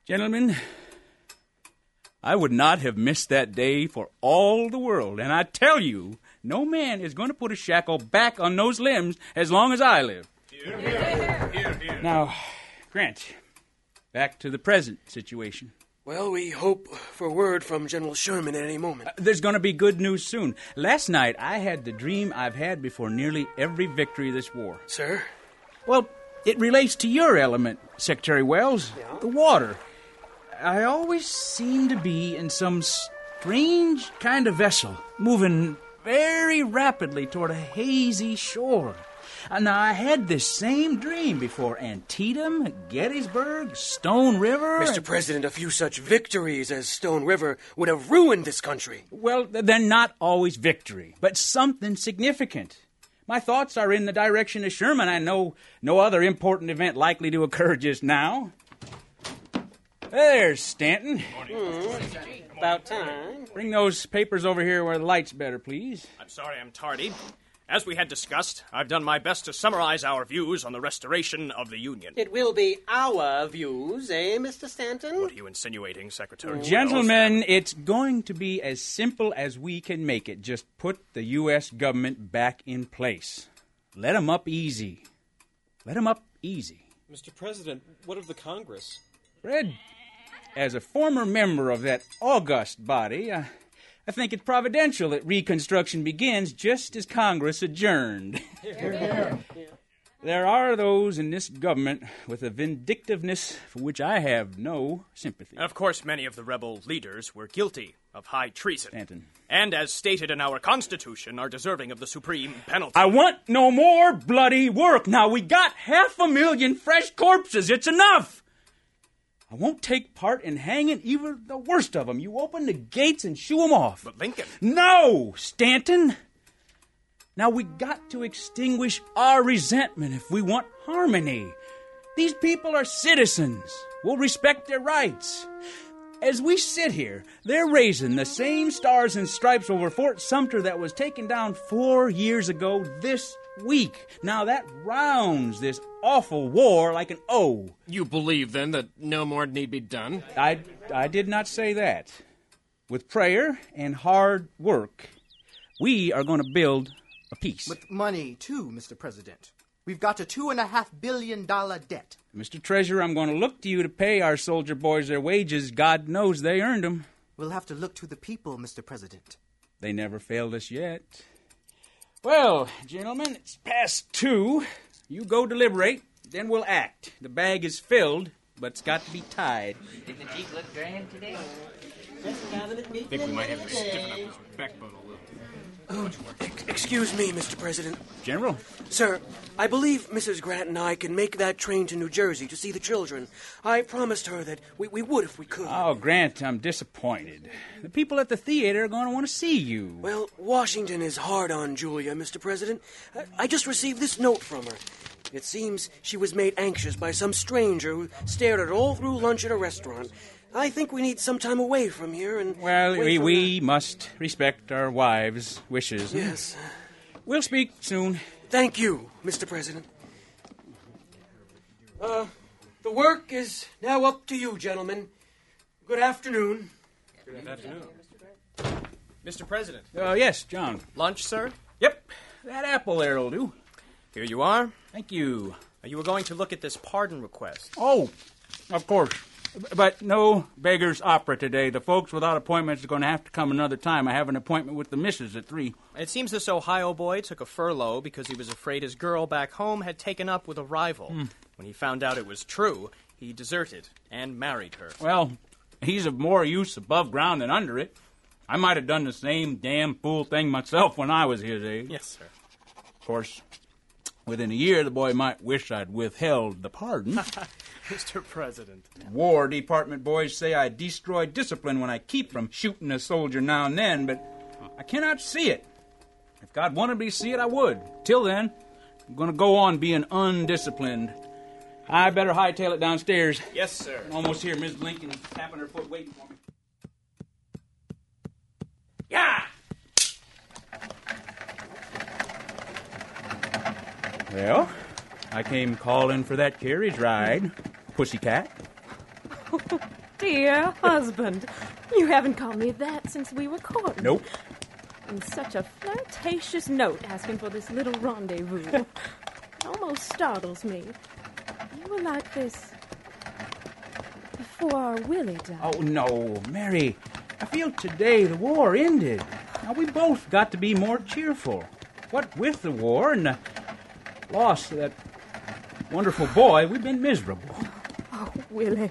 Gentlemen, I would not have missed that day for all the world. And I tell you, no man is going to put a shackle back on those limbs as long as I live. Hear, hear. Hear, hear. Now, Grant, back to the present situation. Well, we hope for word from General Sherman at any moment. There's going to be good news soon. Last night, I had the dream I've had before nearly every victory of this war. Sir? Well, it relates to your element, Secretary Wells, the water. I always seem to be in some strange kind of vessel, moving very rapidly toward a hazy shore. Now, I had this same dream before Antietam, Gettysburg, Stone River. Mr. President, a few such victories as Stone River would have ruined this country. Well, they're not always victory, but something significant. My thoughts are in the direction of Sherman. I know no other important event likely to occur just now. There's Stanton. About time. Bring those papers over here where the light's better, please. I'm sorry I'm tardy. As we had discussed, I've done my best to summarize our views on the restoration of the Union. It will be our views, eh, Mr. Stanton? What are you insinuating, Secretary? Gentlemen, it's going to be as simple as we can make it. Just put the U.S. government back in place. Let 'em up easy. Let 'em up easy. Mr. President, what of the Congress? Fred, as a former member of that august body, I think it's providential that Reconstruction begins just as Congress adjourned. There are those in this government with a vindictiveness for which I have no sympathy. Of course, many of the rebel leaders were guilty of high treason. Stanton. And, as stated in our Constitution, are deserving of the supreme penalty. I want no more bloody work. Now, we got 500,000 fresh corpses. It's enough. I won't take part in hanging even the worst of them. You open the gates and shoo them off. But Lincoln... No, Stanton. Now, we got to extinguish our resentment if we want harmony. These people are citizens. We'll respect their rights. As we sit here, they're raising the same stars and stripes over Fort Sumter that was taken down 4 years ago this week. Now, that rounds this awful war like an O. You believe, then, that no more need be done? I did not say that. With prayer and hard work, we are going to build a peace. With money, too, Mr. President. We've got a $2.5 billion debt. Mr. Treasurer, I'm going to look to you to pay our soldier boys their wages. God knows they earned them. We'll have to look to the people, Mr. President. They never failed us yet. Well, gentlemen, it's past 2. You go deliberate, then we'll act. The bag is filled, but it's got to be tied. Did the Jeep look grand today? I think we might have to stiffen up his backbone a little. Excuse me, Mr. President. General? Sir, I believe Mrs. Grant and I can make that train to New Jersey to see the children. I promised her that we would if we could. Oh, Grant, I'm disappointed. The people at the theater are going to want to see you. Well, Washington is hard on Julia, Mr. President. I just received this note from her. It seems she was made anxious by some stranger who stared at her all through lunch at a restaurant. I think we need some time away from here and... Well, we must respect our wives' wishes. Yes. We'll speak soon. Thank you, Mr. President. The work is now up to you, gentlemen. Good afternoon. Good afternoon. Mr. President. Yes, John. Lunch, sir? Yep. That apple there will do. Here you are. Thank you. You were going to look at this pardon request. Oh, of course. But no Beggar's Opera today. The folks without appointments are going to have to come another time. I have an appointment with the missus at 3. It seems this Ohio boy took a furlough because he was afraid his girl back home had taken up with a rival. When he found out it was true, he deserted and married her. Well, he's of more use above ground than under it. I might have done the same damn fool thing myself when I was his age. Yes, sir. Of course, within a year, the boy might wish I'd withheld the pardon. Mr. President. War Department boys say I destroy discipline when I keep from shooting a soldier now and then, but I cannot see it. If God wanted me to see it, I would. Till then, I'm going to go on being undisciplined. I better hightail it downstairs. Yes, sir. I'm almost here. Miss Lincoln tapping her foot waiting for me. Yeah! Well, I came calling for that carriage ride, pussycat. Dear husband, you haven't called me that since we were courting. Nope. And such a flirtatious note asking for this little rendezvous. It almost startles me. You were like this before our Willie died. Oh, no, Mary. I feel today the war ended. Now, we both got to be more cheerful. What with the war and the loss of that wonderful boy, we've been miserable. Oh, Willie.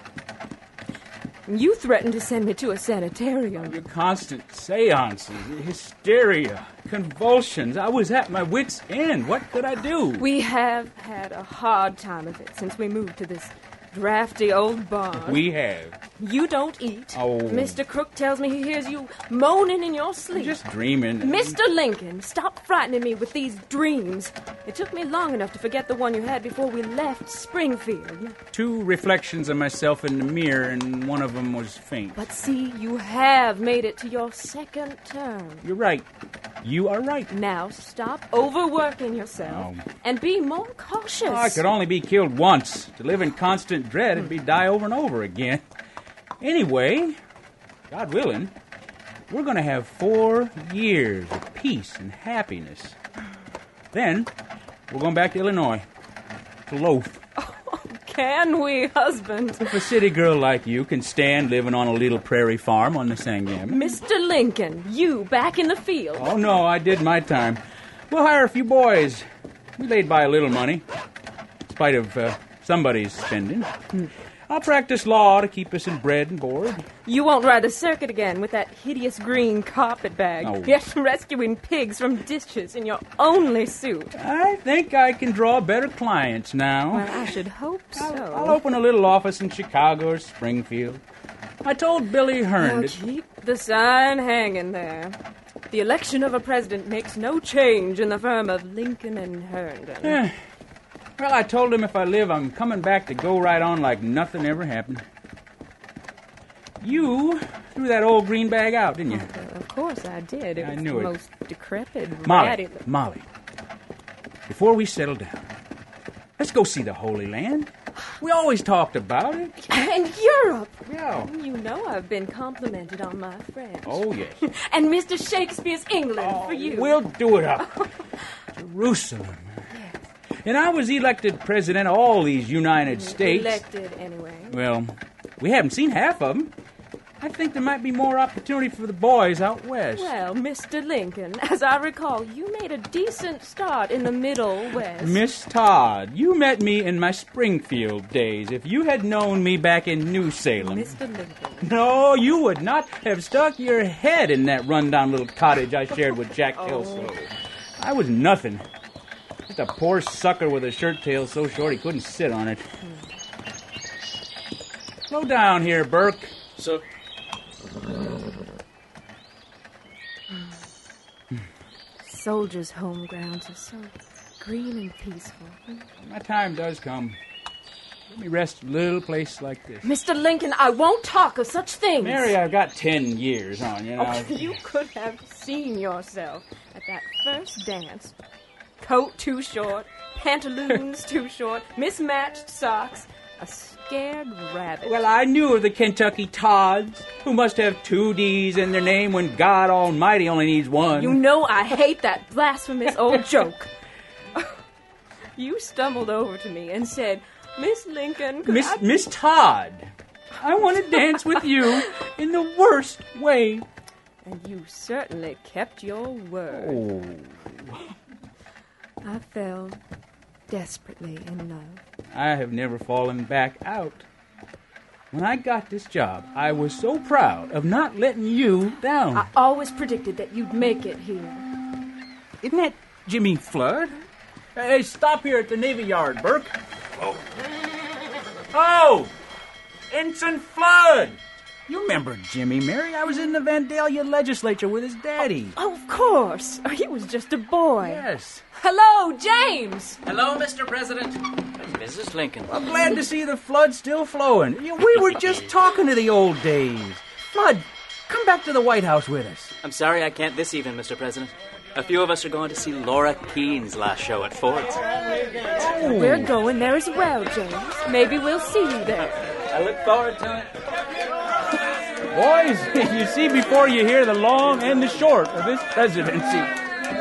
You threatened to send me to a sanitarium. Your constant seances, hysteria, convulsions. I was at my wit's end. What could I do? We have had a hard time of it since we moved to this drafty old barn. We have. You don't eat. Oh. Mr. Crook tells me he hears you moaning in your sleep. I'm just dreaming. Mr. Lincoln, stop frightening me with these dreams. It took me long enough to forget the one you had before we left Springfield. 2 reflections of myself in the mirror, and one of them was faint. But see, you have made it to your second term. You're right. You are right. Now stop overworking yourself and be more cautious. I could only be killed once. To live in constant dread and be die over and over again. Anyway, God willing, we're going to have 4 years of peace and happiness. Then, we're going back to Illinois, to loaf. Oh, can we, husband? If a city girl like you can stand living on a little prairie farm on the Sangamon. Mr. Lincoln, you back in the field. Oh, no, I did my time. We'll hire a few boys. We laid by a little money, in spite of somebody's spending. I'll practice law to keep us in bread and board. You won't ride the circuit again with that hideous green carpet bag. Oh. Yet rescuing pigs from ditches in your only suit. I think I can draw better clients now. Well, I should hope so. I'll open a little office in Chicago or Springfield. I told Billy Hearn Now keep the sign hanging there. The election of a president makes no change in the firm of Lincoln and Herndon. Well, I told him if I live, I'm coming back to go right on like nothing ever happened. You threw that old green bag out, didn't you? Of course I did. It I was knew the it. most decrepit, ratty... Molly, before we settle down, let's go see the Holy Land. We always talked about it. And Europe! Yeah. You know I've been complimented on my French. Oh, yes. And Mr. Shakespeare's England for you. We'll do it up. Jerusalem. And I was elected president of all these United States. Elected, anyway. Well, we haven't seen half of them. I think there might be more opportunity for the boys out west. Well, Mr. Lincoln, as I recall, you made a decent start in the Middle West. Miss Todd, you met me in my Springfield days. If you had known me back in New Salem... Mr. Lincoln. No, you would not have stuck your head in that rundown little cottage I shared with Jack Kelso. I was nothing. Just a poor sucker with a shirt tail so short he couldn't sit on it. Slow down here, Burke. So, Soldiers' home grounds are so green and peaceful. My time does come. Let me rest a little place like this. Mr. Lincoln, I won't talk of such things. Mary, I've got 10 years on you. Oh, you could have seen yourself at that first dance. Coat too short, pantaloons too short, mismatched socks, a scared rabbit. Well, I knew of the Kentucky Todds, who must have 2 D's in their name when God Almighty only needs 1. You know I hate that blasphemous old joke. You stumbled over to me and said, Miss Lincoln, could I... Miss Todd, I want to dance with you in the worst way. And you certainly kept your word. Oh. I fell desperately in love. I have never fallen back out. When I got this job, I was so proud of not letting you down. I always predicted that you'd make it here. Isn't that Jimmy Flood? Hey, stop here at the Navy Yard, Burke. Oh! Ensign Flood! You remember Jimmy, Mary? I was in the Vandalia legislature with his daddy. Oh, of course. He was just a boy. Yes. Hello, James! Hello, Mr. President. Mrs. Lincoln. I'm glad to see the flood still flowing. We were just talking to the old days. Flood, come back to the White House with us. I'm sorry I can't this evening, Mr. President. A few of us are going to see Laura Keene's last show at Ford's. We're going there as well, James. Maybe we'll see you there. I look forward to it. Boys, you see before you hear the long and the short of this presidency.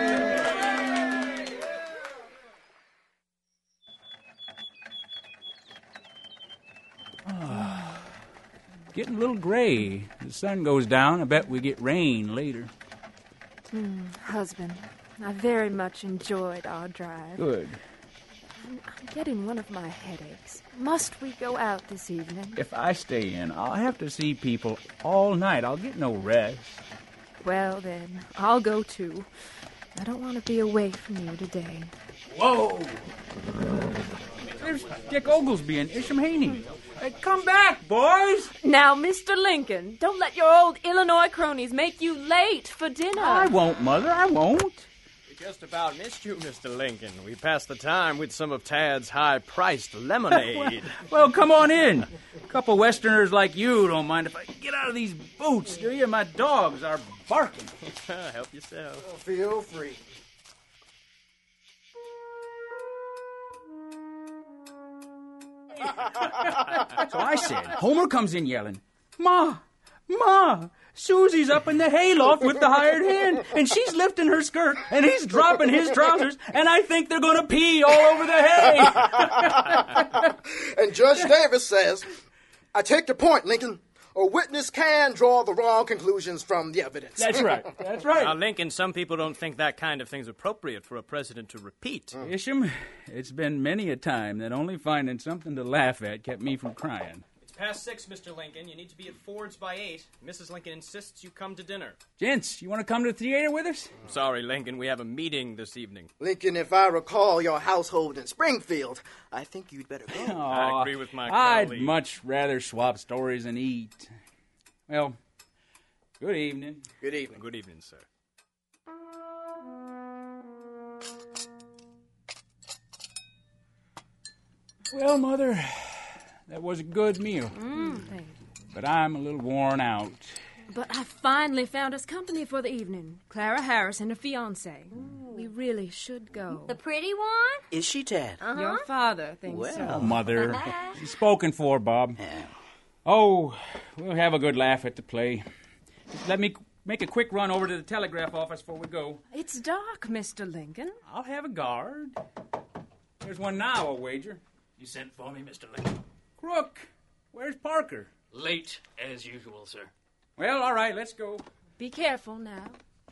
Getting a little gray. The sun goes down. I bet we get rain later. Husband, I very much enjoyed our drive. Good. I'm getting one of my headaches. Must we go out this evening? If I stay in, I'll have to see people all night. I'll get no rest. Well, then, I'll go too. I don't want to be away from you today. Whoa! There's Dick Oglesby and Isham Haney. Come back, boys! Now, Mr. Lincoln, don't let your old Illinois cronies make you late for dinner. I won't, Mother, I won't. We just about missed you, Mr. Lincoln. We passed the time with some of Tad's high-priced lemonade. Well, come on in. A couple Westerners like you don't mind if I get out of these boots, do you? My dogs are barking. Help yourself. Feel free. So I said, Homer comes in yelling, Ma, Susie's up in the hayloft with the hired hand, and she's lifting her skirt, and he's dropping his trousers, and I think they're going to pee all over the hay. And Judge Davis says, I take your point, Lincoln. A witness can draw the wrong conclusions from the evidence. That's right. That's right. Now, Lincoln, some people don't think that kind of thing's appropriate for a president to repeat. Isham, it's been many a time that only finding something to laugh at kept me from crying. It's past 6, Mr. Lincoln. You need to be at Ford's by 8. Mrs. Lincoln insists you come to dinner. Gents, you want to come to the theater with us? I'm sorry, Lincoln. We have a meeting this evening. Lincoln, if I recall your household in Springfield, I think you'd better go. I agree with my I'd colleague. much rather swap stories and eat. Well, good evening. Good evening. Good evening, sir. Well, Mother, that was a good meal. Thank you. But I'm a little worn out. But I finally found us company for the evening. Clara Harris and her fiancé. We really should go. The pretty one? Is she, Tad? Your father thinks so. Oh, Mother, she's spoken for, Bob. Oh, we'll have a good laugh at the play. Just let me make a quick run over to the telegraph office before we go. It's dark, Mr. Lincoln. I'll have a guard. There's one now, I'll wager. You sent for me, Mr. Lincoln? Crook, where's Parker? Late, as usual, sir. Well, all right, let's go. Be careful now.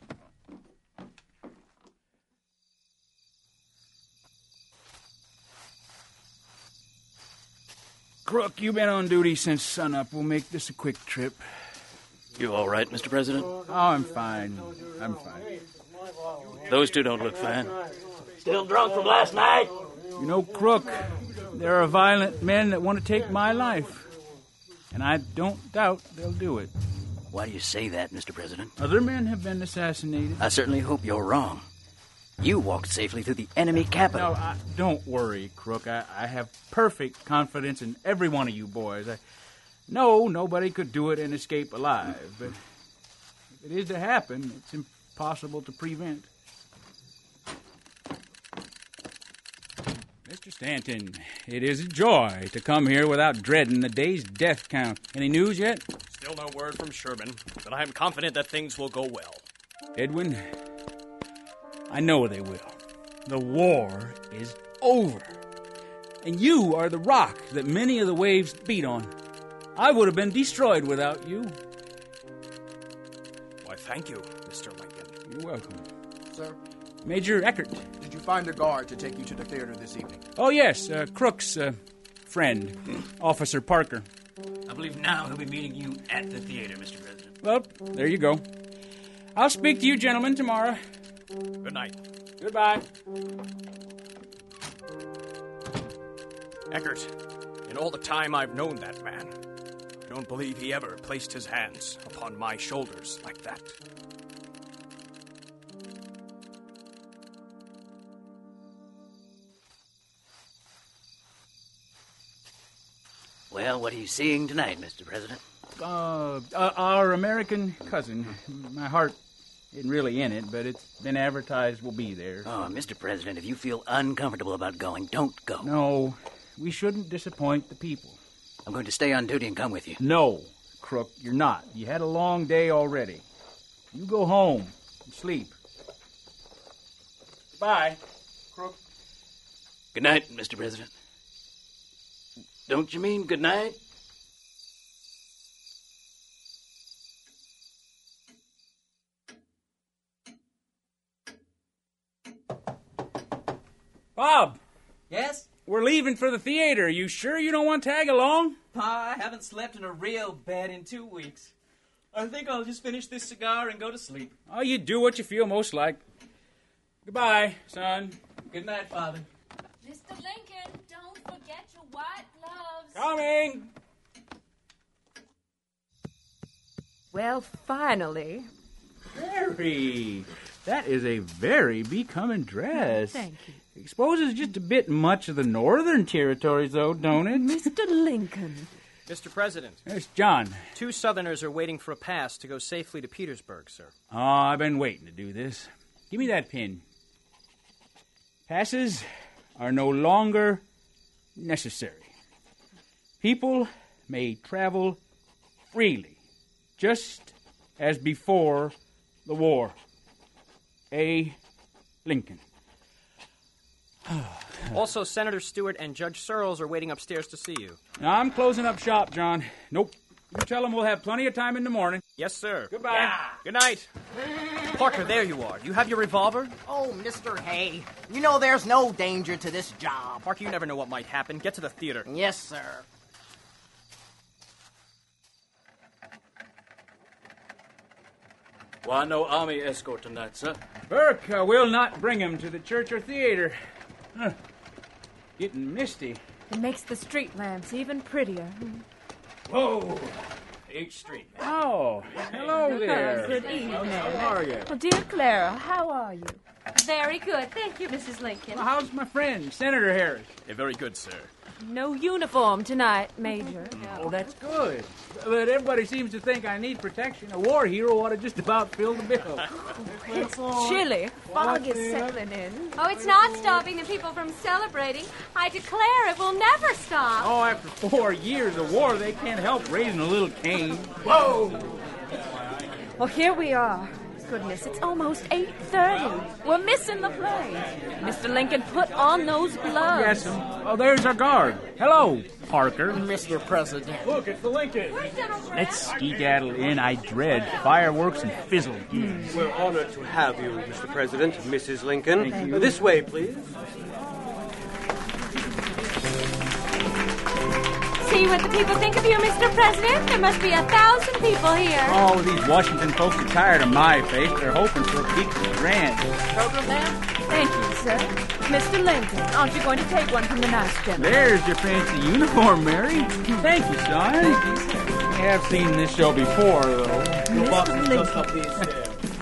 Crook, you've been on duty since sunup. We'll make this a quick trip. You all right, Mr. President? Oh, I'm fine. I'm fine. Those two don't look fine. Still drunk from last night? You know, Crook, there are violent men that want to take my life. And I don't doubt they'll do it. Why do you say that, Mr. President? Other men have been assassinated. I certainly hope you're wrong. You walked safely through the enemy capital. No, don't worry, Crook. I have perfect confidence in every one of you boys. No, nobody could do it and escape alive. But if it is to happen, it's impossible to prevent. Mr. Stanton, it is a joy to come here without dreading the day's death count. Any news yet? Still no word from Sherman, but I am confident that things will go well. Edwin, I know they will. The war is over. And you are the rock that many of the waves beat on. I would have been destroyed without you. Why, thank you, Mr. Lincoln. You're welcome. Sir? Major Eckert. Did you find a guard to take you to the theater this evening? Oh, yes, Crook's friend, Officer Parker. I believe now he'll be meeting you at the theater, Mr. President. Well, there you go. I'll speak to you gentlemen tomorrow. Good night. Goodbye. Eckert, in all the time I've known that man, I don't believe he ever placed his hands upon my shoulders like that. Well, what are you seeing tonight, Mr. President? Our American cousin. My heart isn't really in it, but it's been advertised we'll be there. Oh, Mr. President, if you feel uncomfortable about going, don't go. No, we shouldn't disappoint the people. I'm going to stay on duty and come with you. No, Crook, you're not. You had a long day already. You go home and sleep. Goodbye, Crook. Good night, Mr. President. Don't you mean good night? Bob! Yes? We're leaving for the theater. You sure you don't want to tag along? Pa, I haven't slept in a real bed in 2 weeks. I think I'll just finish this cigar and go to sleep. Oh, you do what you feel most like. Goodbye, son. Good night, Father. Mr. Lincoln, don't forget your white gloves. Coming! Well, finally. Mary, that is a very becoming dress. Thank you. Exposes just a bit much of the northern territories, though, don't it? Mr. Lincoln. Mr. President. There's John. 2 Southerners are waiting for a pass to go safely to Petersburg, sir. Oh, I've been waiting to do this. Give me that pin. Passes are no longer necessary. People may travel freely, just as before the war. A. Lincoln. Also, Senator Stewart and Judge Searles are waiting upstairs to see you. Now, I'm closing up shop, John. Nope. You tell them we'll have plenty of time in the morning. Yes, sir. Goodbye. Yeah. Good night. Parker, there you are. You have your revolver? Oh, Mr. Hay, you know there's no danger to this job. Parker, you never know what might happen. Get to the theater. Yes, sir. Why no army escort tonight, sir? Burke will not bring him to the church or theater. Getting misty. It makes the street lamps even prettier. Whoa! H Street. Oh, hello there. Good evening. How are you? Oh, dear Clara, how are you? Very good. Thank you, Mrs. Lincoln. Well, how's my friend, Senator Harris? Very good, sir. No uniform tonight, Major. Oh, that's good. But everybody seems to think I need protection. A war hero ought to just about fill the bill. It's chilly. Fog is settling in. Oh, it's not stopping the people from celebrating. I declare it will never stop. Oh, after 4 years of war, they can't help raising a little cane. Whoa! Well, here we are. Goodness, it's almost 8:30. We're missing the play. Mr. Lincoln, put on those gloves. Yes. Oh, there's our guard. Hello, Parker. Mr. President. Look, it's the Lincoln. Let's skedaddle in. I dread fireworks and fizzle. We're honored to have you, Mr. President, Mrs. Lincoln. Thank you. This way, please. See what the people think of you, Mr. President? There must be 1,000 people here. Oh, these Washington folks are tired of my face. They're hoping for a peek at the Grand. Program, ma'am? Thank you, sir. Mr. Lincoln, aren't you going to take one from the nice gentleman? There's your fancy uniform, Mary. Thank you, son. I have seen this show before, though. Mr. Lincoln.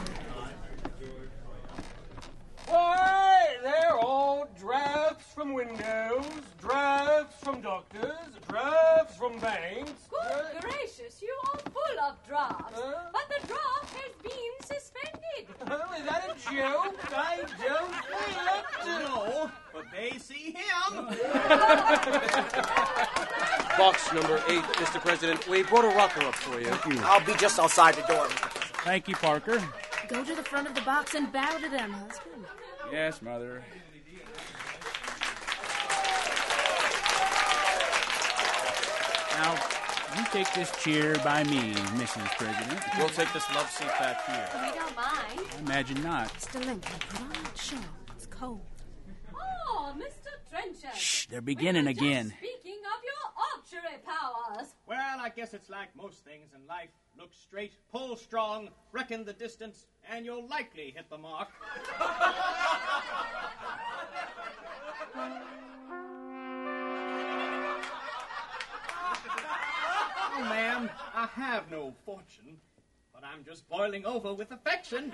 Why, they're all drafts from windows, drafts from doctors, drafts from banks. Good gracious, you are full of drafts. But the draft has been suspended. Oh, is that a joke? I don't feel it at all. But they see him. Box number 8, Mr. President. We brought a rocker up for you. Thank you. I'll be just outside the door. Thank you, Parker. Go to the front of the box and bow to them, husband. Yes, Mother. Now, you take this chair by me, Mrs. President. We'll take this love seat back here. We don't mind. I imagine not. Mr. Lincoln, put on that shawl. It's cold. Oh, Mr. Trenchard. Shh, they're beginning again. Speaking of your archery powers. Well, I guess it's like most things in life. Look straight, pull strong, reckon the distance, and you'll likely hit the mark. Oh, ma'am, I have no fortune, but I'm just boiling over with affection.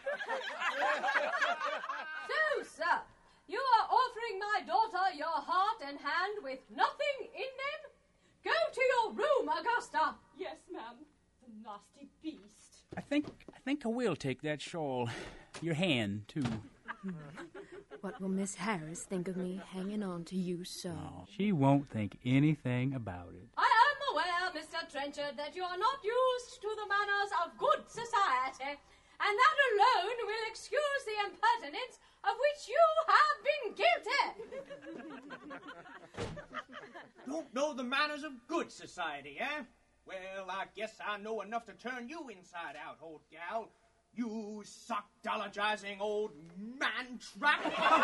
So, sir, you are offering my daughter your heart and hand with nothing in them? Go to your room, Augusta. Yes, ma'am. The nasty beast. I think I will take that shawl. Your hand, too. What will Miss Harris think of me hanging on to you so? She won't think anything about it. I aware, Mr. Trenchard, that you are not used to the manners of good society, and that alone will excuse the impertinence of which you have been guilty. Don't know the manners of good society, eh? Well, I guess I know enough to turn you inside out, old gal. You sock-dologizing old man-trap.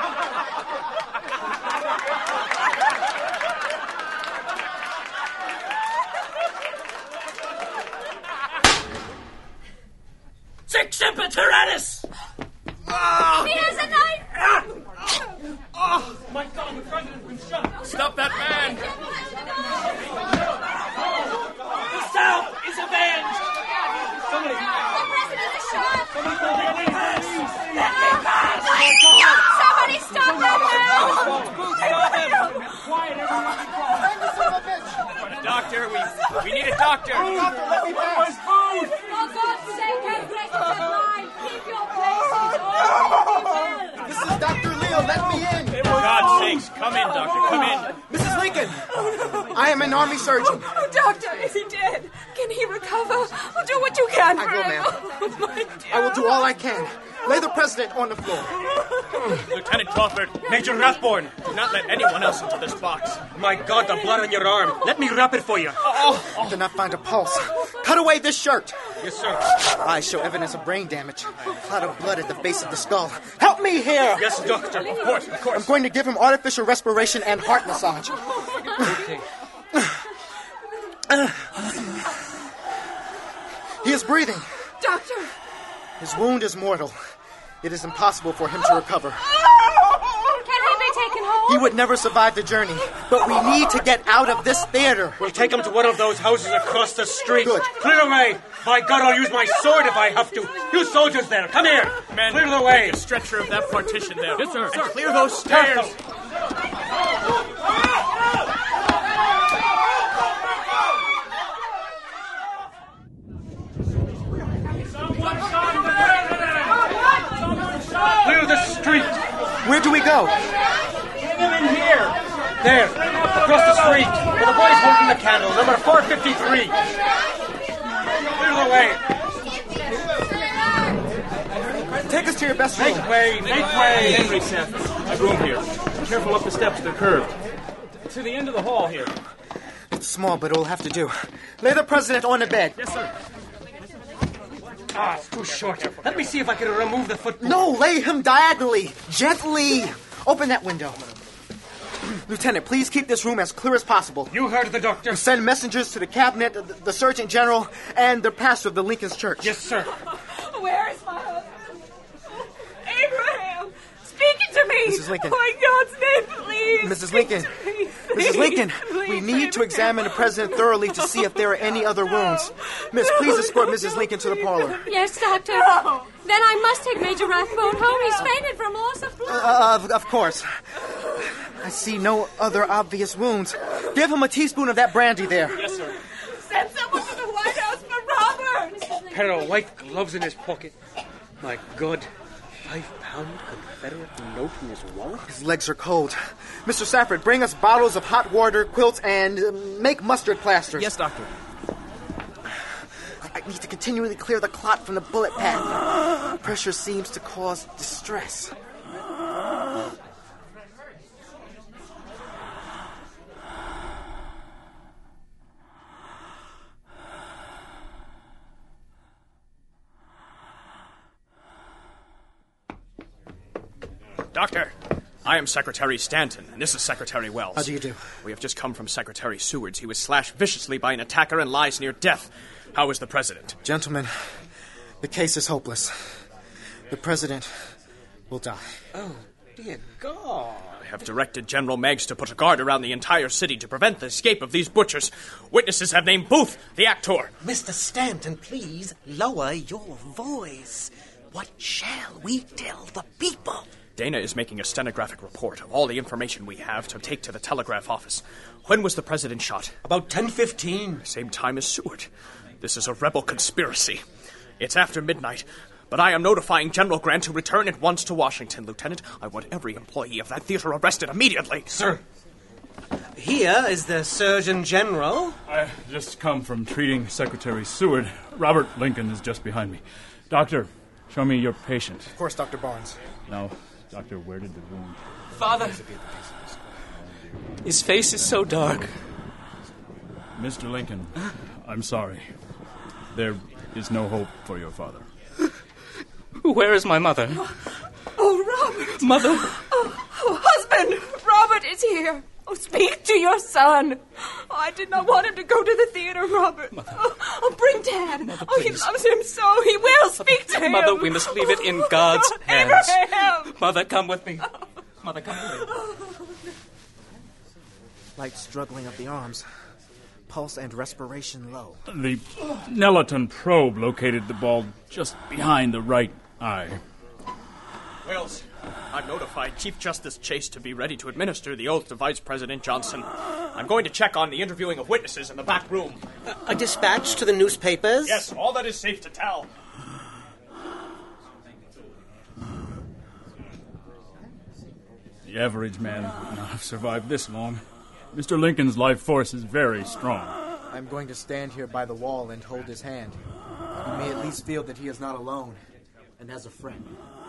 Sic semper tyrannis! He has a knife! Oh, my God, the president's been shot. Stop that man! The South is avenged! The president is shot! Somebody stop that man! Quiet, everyone. Doctor, we need a doctor. For God's sake, have gracious and mind. Keep your places. This is Dr. Leo. Let me in. For God's sakes, come in, doctor, come in. Mrs. Lincoln, I am an army surgeon. Oh, doctor, is he dead? Can he recover? Oh, do what you can for I will, him. ma'am. Oh, my dear. I will do all I can. Lay the president on the floor. Lieutenant Crawford, Major Rathbone, do not let anyone else into this box. My God, the blood on your arm. Let me wrap it for you. I did not find a pulse. Cut away this shirt. Yes, sir. Eyes show evidence of brain damage. A clot of blood at the base of the skull. Help me here! Yes, doctor. Of course. I'm going to give him artificial respiration and heart massage. Okay. He is breathing. Doctor! His wound is mortal. It is impossible for him to recover. Can he be taken home? He would never survive the journey, but we need to get out of this theater. We'll take him to one of those houses across the street. Good. Clear away. By God, I'll use my sword if I have to. You soldiers there, come here. Men, clear the way. A stretcher of that partition there. Yes, sir. And clear those stairs. Clear the street. Where do we go? Bring him in here. There, across the street, where the boy's holding the candle, number 453. Clear the way. Take us to your best room. Make way, make way. Henry, Seth. My room here. Careful up the steps, they're curved. To the end of the hall here. It's small, but it'll have to do. Lay the president on the bed. Yes, sir. Ah, it's too short. Let me see if I can remove the footboard. No, lay him diagonally. Gently. Open that window. Lieutenant, please keep this room as clear as possible. You heard the doctor. Send messengers to the cabinet, the Surgeon General, and the pastor of the Lincoln's Church. Yes, sir. Where is my husband? Abraham! Speaking to me! Mrs. Lincoln. Oh, in God's name, please! Mrs. Lincoln. Mrs. Lincoln, we need to examine the president thoroughly to see if there are any other wounds. Miss, please escort Mrs. Lincoln to the parlor. Yes, doctor. No. Then I must take Major Rathbone home. He's fainted from loss of blood. Of course. I see no other obvious wounds. Give him a teaspoon of that brandy there. Yes, sir. Send someone to the White House for Robert! Pair of white gloves in his pocket. My God. £5 Confederate note in his wallet? His legs are cold. Mr. Safford, bring us bottles of hot water, quilts, and make mustard plasters. Yes, doctor. I need to continually clear the clot from the bullet pad. Pressure seems to cause distress. Doctor, I am Secretary Stanton, and this is Secretary Wells. How do you do? We have just come from Secretary Seward's. He was slashed viciously by an attacker and lies near death. How is the president? Gentlemen, the case is hopeless. The president will die. Oh, dear God. I have directed General Meigs to put a guard around the entire city to prevent the escape of these butchers. Witnesses have named Booth, the actor. Mr. Stanton, please lower your voice. What shall we tell the people? Dana is making a stenographic report of all the information we have to take to the telegraph office. When was the president shot? About 10:15. Same time as Seward. This is a rebel conspiracy. It's after midnight, but I am notifying General Grant to return at once to Washington. Lieutenant, I want every employee of that theater arrested immediately. Sir. Here is the Surgeon General. I just come from treating Secretary Seward. Robert Lincoln is just behind me. Doctor, show me your patient. Of course, Dr. Barnes. Now, doctor, where did the wound... Father! His face is so dark. Mr. Lincoln, I'm sorry. There is no hope for your father. Where is my mother? Oh, Robert! Mother! Oh, husband! Robert is here. Oh, speak to your son. Oh, I did not want him to go to the theater, Robert. Bring Dad. Mother, he loves him so. He will speak to him. Mother, we must leave it in God's hands. Abraham! Mother, come with me. Mother, come with me. Light struggling of the arms. Pulse and respiration low. The Nelaton probe located the ball just behind the right eye. Wells, I've notified Chief Justice Chase to be ready to administer the oath to Vice President Johnson. I'm going to check on the interviewing of witnesses in the back room. A dispatch to the newspapers? Yes, all that is safe to tell. The average man would not have survived this long. Mr. Lincoln's life force is very strong. I'm going to stand here by the wall and hold his hand. He may at least feel that he is not alone and has a friend.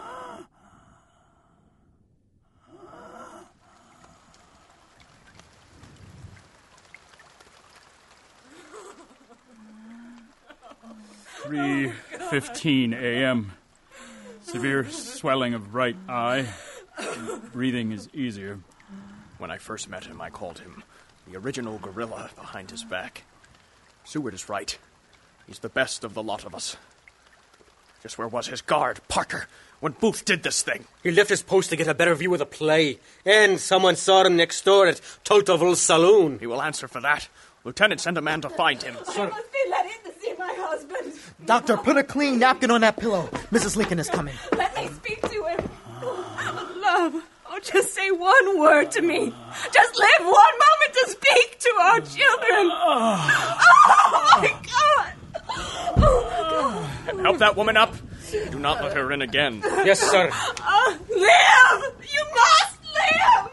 Oh, 3:15 a.m. Severe swelling of right eye. Breathing is easier. When I first met him, I called him the original gorilla behind his back. Seward is right. He's the best of the lot of us. Just where was his guard, Parker, when Booth did this thing? He left his post to get a better view of the play, and someone saw him next door at Toltaville's saloon. He will answer for that. Lieutenant, send a man to find him. I must be let in to see my husband. Doctor, put a clean napkin on that pillow. Mrs. Lincoln is coming. Let me speak to him. Love, just say one word to me. Just live 1 moment to speak to our children. Oh, my God. Oh, my God. Help that woman up. Do not let her in again. Yes, sir. Live! You must live!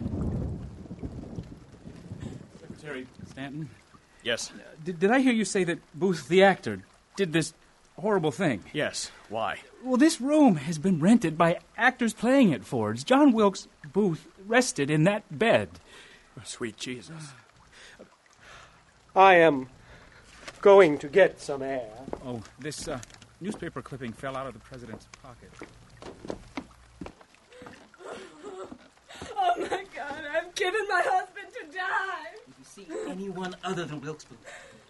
Secretary Stanton? Yes. Did I hear you say that Booth, the actor, did this horrible thing? Yes. Why? Well, this room has been rented by actors playing at Ford's. John Wilkes Booth rested in that bed. Sweet Jesus. I am going to get some air. Oh, this newspaper clipping fell out of the president's pocket. Oh, my God, I've given my husband to die. Did you see anyone other than Wilkes Booth?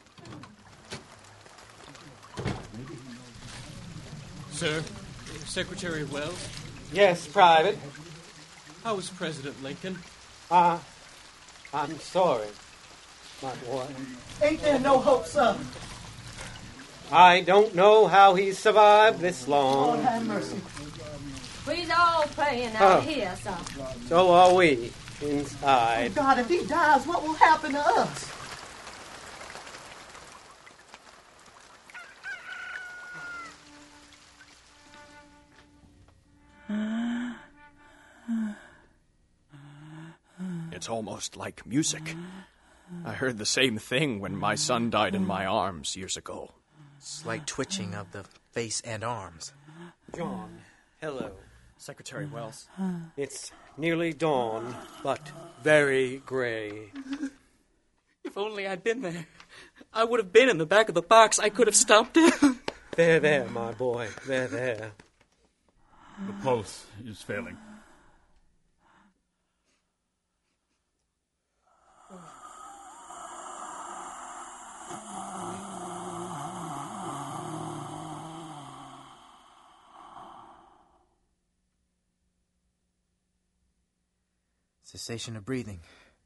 Sir, Secretary Wells? Yes, Private. How is President Lincoln? I'm sorry, my boy. Ain't there no hope, sir? I don't know how he's survived this long. Lord have mercy. We's all praying out here, sir. So are we, inside. Oh, God, if he dies, what will happen to us? It's almost like music. I heard the same thing when my son died in my arms years ago. Slight twitching of the face and arms. John, hello. Secretary Wells. It's nearly dawn, but very gray. If only I'd been there. I would have been in the back of the box. I could have stopped it. There, my boy. There. The pulse is failing. Cessation of breathing.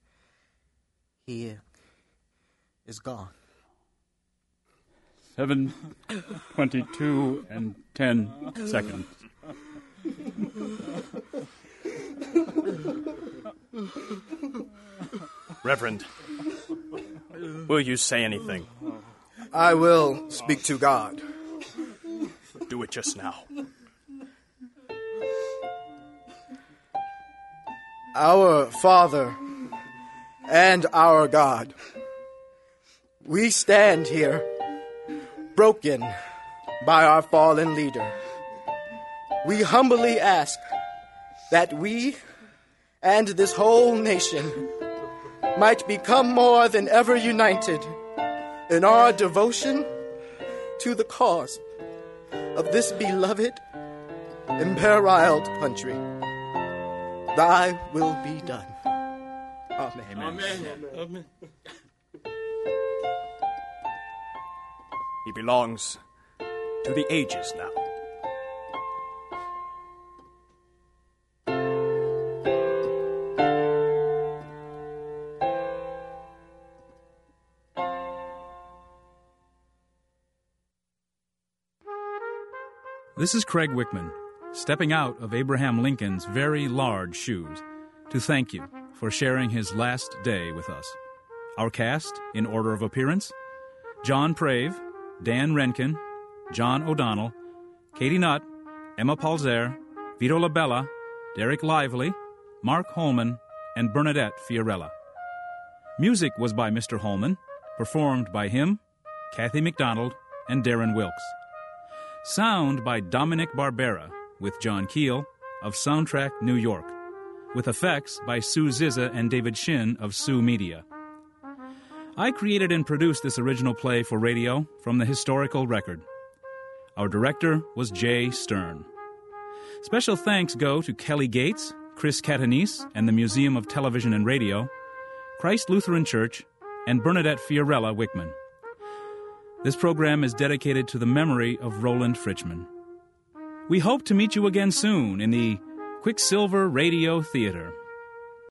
He is gone. 7:22 and 10 seconds. Reverend, will you say anything? I will speak to God. Do it just now. Our Father, and our God. We stand here, broken by our fallen leader. We humbly ask that we and this whole nation might become more than ever united in our devotion to the cause of this beloved, imperiled country. Thy will be done. Amen. Amen. Amen. He belongs to the ages now. This is Craig Wickman, stepping out of Abraham Lincoln's very large shoes to thank you for sharing his last day with us. Our cast, in order of appearance: John Prave, Dan Renkin, John O'Donnell, Katie Nutt, Emma Palzer, Vito Labella, Derek Lively, Mark Holman, and Bernadette Fiorella. Music was by Mr. Holman, performed by him, Kathy McDonald, and Darren Wilkes. Sound by Dominic Barbera, with John Keel of Soundtrack New York, with effects by Sue Zizza and David Shin of Sue Media. I created and produced this original play for radio from the historical record. Our director was Jay Stern. Special thanks go to Kelly Gates, Chris Catanese, and the Museum of Television and Radio, Christ Lutheran Church, and Bernadette Fiorella Wickman. This program is dedicated to the memory of Roland Fritchman. We hope to meet you again soon in the Quicksilver Radio Theater.